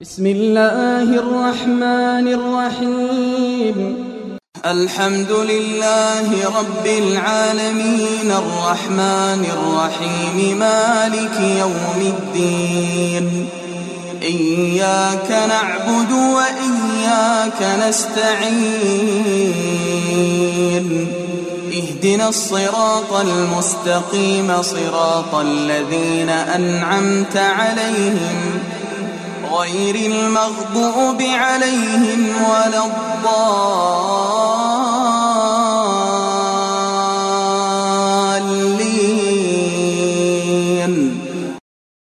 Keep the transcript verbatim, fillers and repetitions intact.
بسم الله الرحمن الرحيم. الحمد لله رب العالمين الرحمن الرحيم مالك يوم الدين. إياك نعبد وإياك نستعين. اهدنا الصراط المستقيم صراط الذين أنعمت عليهم غير المغضوب عليهم ولا الضالين.